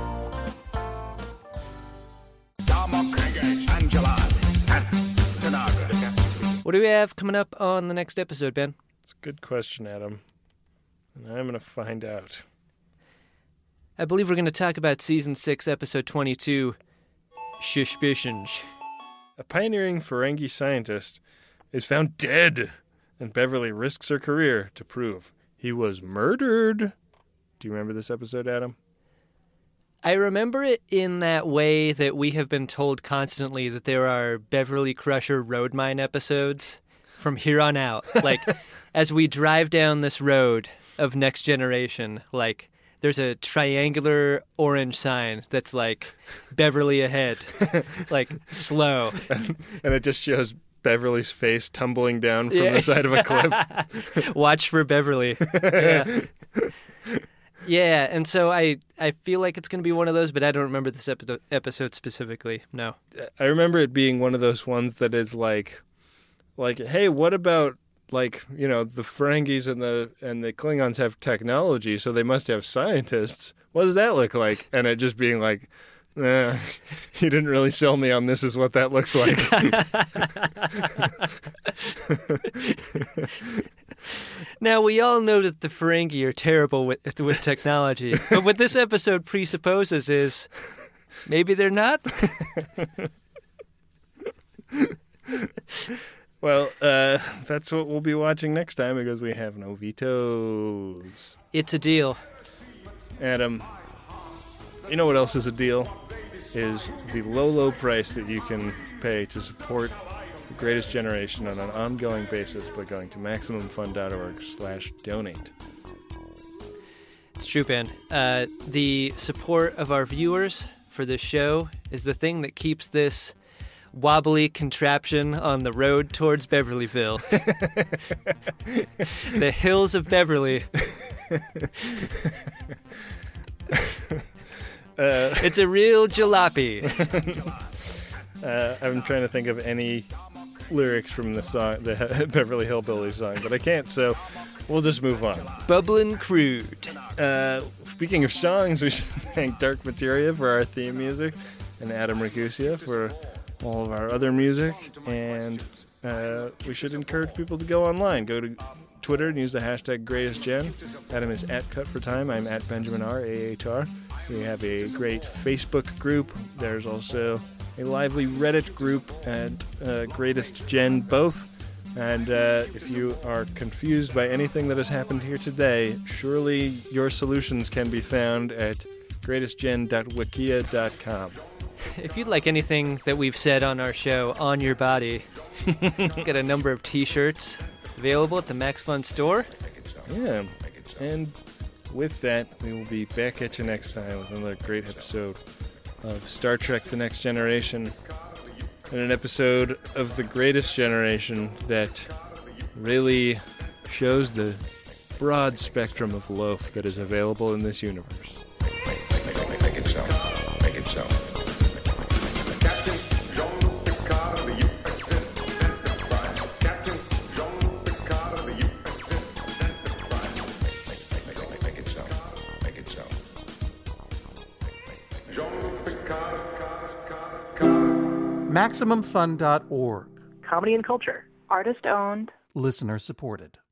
What do we have coming up on the next episode, Ben? It's a good question, Adam. And I'm going to find out. I believe we're going to talk about Season 6, Episode 22, Suspicions. A pioneering Ferengi scientist is found dead, and Beverly risks her career to prove he was murdered. Do you remember this episode, Adam? I remember it in that way that we have been told constantly that there are Beverly Crusher road mine episodes from here on out. Like, as we drive down this road of Next Generation, like, there's a triangular orange sign that's like, Beverly ahead, like, slow. And it just shows Beverly's face tumbling down from the side of a cliff. Watch for Beverly. Yeah. Yeah, and so I feel like it's going to be one of those, but I don't remember this episode specifically, no. I remember it being one of those ones that is like, hey, what about, like, you know, the Ferengis and the Klingons have technology, so they must have scientists. What does that look like? And it just being like, you didn't really sell me on this is what that looks like. Now, we all know that the Ferengi are terrible with technology, but what this episode presupposes is maybe they're not? Well, that's what we'll be watching next time because we have no vetoes. It's a deal. Adam, you know what else is a deal? Is the low price that you can pay to support The Greatest Generation on an ongoing basis by going to MaximumFun.org/donate. It's true, Ben. The support of our viewers for this show is the thing that keeps this wobbly contraption on the road towards Beverlyville. The hills of Beverly. It's a real jalopy. I'm trying to think of any lyrics from the song, the Beverly Hillbillies song, but I can't, so we'll just move on. Bubblin' Crude. Speaking of songs, we should thank Dark Materia for our theme music and Adam Ragusia for all of our other music. And we should encourage people to go online. Go to Twitter and use the hashtag GreatestGen. Adam is at Cut4Time. I'm at Benjamin R. A-H-R. We have a great Facebook group. There's also a lively Reddit group at Greatest Gen both. And if you are confused by anything that has happened here today, surely your solutions can be found at greatestgen.wikia.com. If you'd like anything that we've said on our show on your body, get a number of t-shirts available at the Max Fun store. Yeah, and with that, we will be back at you next time with another great episode of Star Trek The Next Generation, and an episode of The Greatest Generation that really shows the broad spectrum of loaf that is available in this universe. Make it so. Make it so. Captain Jean-Luc Picard of the USS Enterprise. Captain Jean-Luc Picard of the USS Enterprise. Make it so. Make it so. Jean-Luc Picard. MaximumFun.org. Comedy and culture. Artist owned. Listener supported.